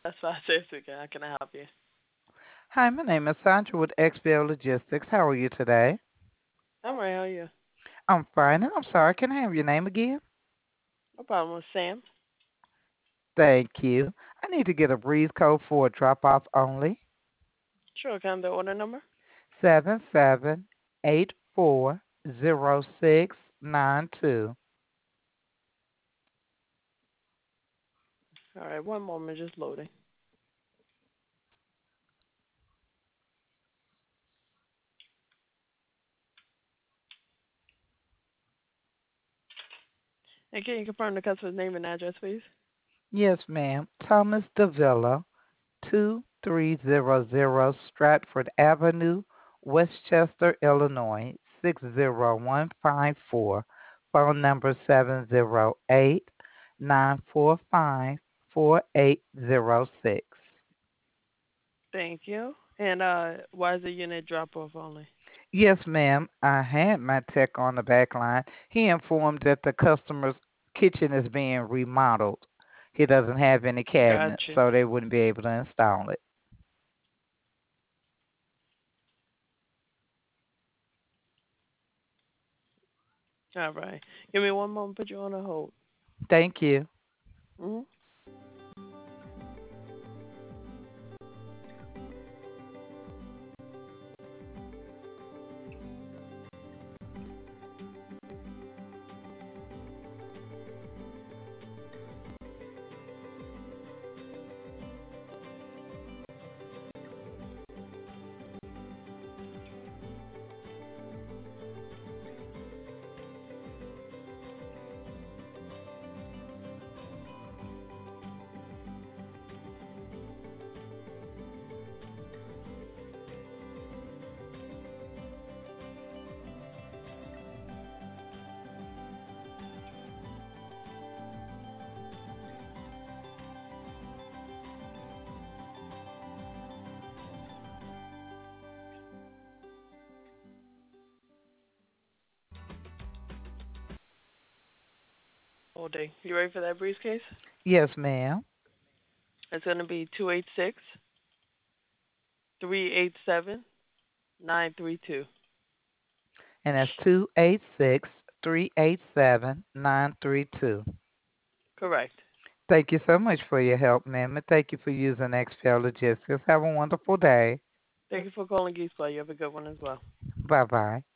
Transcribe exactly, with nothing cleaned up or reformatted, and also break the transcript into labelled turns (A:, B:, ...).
A: That's why I said speaking. How can I help you?
B: Hi, my name is Sandra with X B L Logistics. How are you today?
A: I'm right. How are you?
B: I'm fine, and I'm sorry, can I have your name again?
A: No problem with Sam.
B: Thank you. I need to get a breeze code for a drop off only.
A: Sure. Can I have the order number?
B: Seven seven eight four zero six nine two.
A: All right. One moment. Just loading. And can you confirm the customer's name and address, please?
B: Yes, ma'am. Thomas Davila, two three zero zero Stratford Avenue, Westchester, Illinois, six zero one five four. Phone number seven zero eight nine four five four eight zero six.
A: Thank you. And uh, why is the unit drop off only?
B: Yes, ma'am. I had my tech on the back line. He informed that the customer's kitchen is being remodeled. He doesn't have any cabinets,
A: Gotcha.
B: so they wouldn't be able to install it.
A: All right. Give me one moment. Put you on a hold.
B: Thank you.
A: Mm-hmm. Holding. You ready for that briefcase?
B: Yes, ma'am.
A: It's going to be two eight six three eight seven nine three two.
B: And that's two eight six three eight seven nine three two.
A: Correct.
B: Thank you so much for your help, ma'am, and thank you for using X P L Logistics. Have a wonderful day.
A: Thank you for calling Geese Play. You have a good one as well.
B: Bye bye.